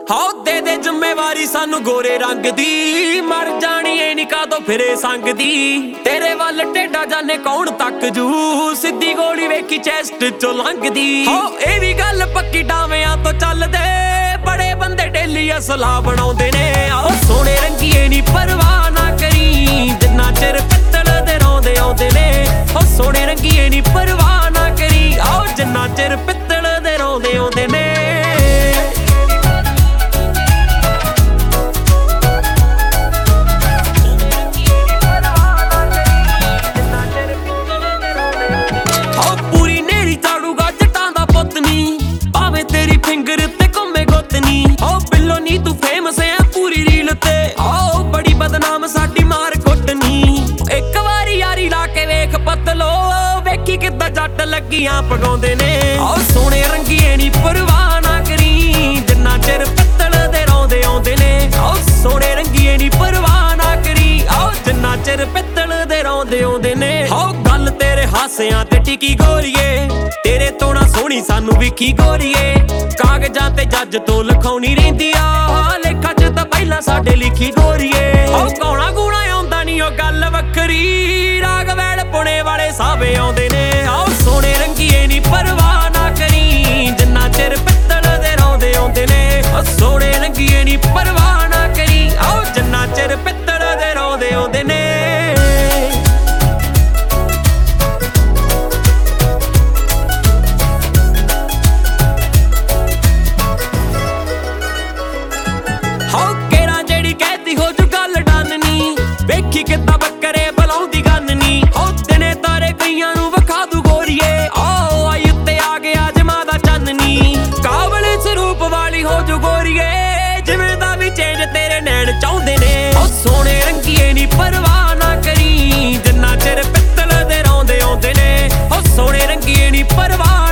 How ਦੇ ਜ਼ਿੰਮੇਵਾਰੀ ਸਾਨੂੰ ਗੋਰੇ ਰੰਗ ਦੀ, ਮਰ ਜਾਣੀ ਏ ਨੀ ਕਾਦੋਂ ਫਿਰੇ ਸੰਗ ਦੀ। ਤੇਰੇ ਵੱਲ ਟੇਡਾ ਜਾਣੇ ਕੌਣ ਤੱਕ ਜੂ, ਸਿੱਧੀ ਗੋਲੀ ਵੇਖੀ ਚੈਸਟ ਚੋਂ ਲੰਘਦੀ। ਹਾਉ ਇਹ ਵੀ ਗੱਲ ਪੱਕੀ ਡਾਵਿਆਂ ਤੋਂ ਚੱਲਦੇ, ਬੜੇ ਬੰਦੇ ਡੇਲੀ ਅਸਲਾ ਬਣਾਉਂਦੇ ਨੇ। ਆਓ ਸੋਹਣੇ ਰੰਗੀਏ ਨੀ ਪਰਵਾਹ ਨਾ ਕਰੀ, ਜਿੰਨਾ ਚਿਰ ਪਿੱਤਲ ਦੇ ਰੌਂਦੇ ਆਉਂਦੇ ਨੇ। ਓ ਸੋਹਣੇ ਰੰਗੀਏ ਨੀ ਪਰਵਾਹ ਨਾ ਕਰੀ, ਆਓ ਜਿੰਨਾ ਚਿਰ ਪਿੱਤਲ ਦੇ ਰੌਂਦੇ ਆਉਂਦੇ ਨੇ। ਤੂੰ ਫੇਮਸ ਐ ਪੂਰੀ ਰੀਲ ਤੇ, ਆਓ ਬੜੀ ਬਦਨਾਮ ਸਾਡੀ ਮਾਰ ਕੁੱਟਨੀ। ਇੱਕ ਵਾਰੀ ਯਾਰੀ ਲਾ ਕੇ ਵੇਖ ਪਤਲੋ, ਵੇਖੀ ਕਿੱਦਾਂ ਜੱਟ ਲੱਗੀਆਂ ਪਗਾਉਂਦੇ ਨੇ। ਆਓ ਸੋਹਣੇ ਰੰਗੀਏ ਨੀ ਪਰਵਾਹ ਨਾ ਕਰੀ, ਜਿੰਨਾ ਚਿਰ ਪਿੱਤਲ ਦੇ ਰੌਂਦੇ ਆਉਂਦੇ ਨੇ। ਆਓ ਸੋਹਣੇ ਰੰਗੀਏ ਨੀ ਪਰਵਾਹ ਨਾ ਕਰੀ, ਆਓ ਜਿੰਨਾ ਚਿਰ ਪਿੱਤਲ ਦੇ ਰੌਂਦੇ ਆਉਂਦੇ ਨੇ। ਆਓ ਗੱਲ ਤੇਰੇ ਹਾਸਿਆਂ ਤੇ ਟਿਕੀ ਗੋਰੀਏ, ਤੇਰੇ ਤੋਂ ਨਾ ਸੋਹਣੀ ਸਾਨੂੰ ਵਿਖੀ ਗੋਰੀਏ। ਕਾਗਜ਼ਾਂ ਤੇ ਜੱਜ ਤੋਂ ਲਿਖਾਉਣੀ ਰਹਿੰਦੀ ਆ, ਲੇਖਾਂ ਚ ਤਾਂ ਪਹਿਲਾਂ ਸਾਡੇ ਲਿਖੀ ਗੋਰੀਏ। ਉਹ ਗਾਉਣਾ ਗੂਣਾ ਆਉਂਦਾ ਨੀ ਉਹ ਗੱਲ ਵੱਖਰੀ, ਰਾਗ ਵੈਲ ਪੁਣੇ ਵਾਲੇ ਸਾਵੇ ਆਉਂਦੇ ਨੇ। ਆਓ ਸੋਹਣੇ ਰੰਗੀਏ ਨੀ ਪਰਵਾਹ ਨਾ ਕਰੀ, ਜਿੰਨਾ ਚਿਰ ਪਿੱਤਲ ਦੇ ਰੌਂਦੇ ਆਉਂਦੇ ਨੇ। ਉਹ ਸੋਹਣੇ ਰੰਗੀਏ ਨੀ ਪਰਵਾਹ ਨਾ ਕਰੀ, ਆਓ ਜਿੰਨਾ ਚਿਰ ਪਿੱਤਲ ਦੇ ਰੌਂਦੇ ਆਉਂਦੇ ਨੇ। ਵੇਖੀ ਕਿੱਦਾਂ ਬੱਕਰੇ ਬੁਲਾਉਂਦੀ ਗੰਨ ਨੀ, ਉਹ ਦਿਨੇ ਤਾਰੇ ਕਈਆਂ ਨੂੰ ਵਿਖਾ ਦੂ ਗੋਰੀਏ। ਆਓ ਆਈ ਉੱਤੇ ਆ ਗਿਆ ਜਮਾਂ ਦਾ ਚੰਨ ਨੀ, ਕਾਬਲ ਸਰੂਪ ਵਾਲੀ ਹੋ ਜੂ ਗੋਰੀਏ। ਜਿਵੇਂ ਦਾ ਵੀ ਚੇਂਜ ਤੇਰੇ ਨੈਣ ਚਾਹੁੰਦੇ ਨੇ। ਉਹ ਸੋਹਣੇ ਰੰਗੀਏ ਨੀ ਪਰਵਾਹ ਨਾ ਕਰੀ, ਜਿੰਨਾ ਚਿਰ ਪਿੱਤਲ ਦੇ ਰੌਂਦੇ ਆਉਂਦੇ ਨੇ। ਉਹ ਸੋਹਣੇ ਰੰਗੀਏ ਨੀ ਪਰਵਾਹ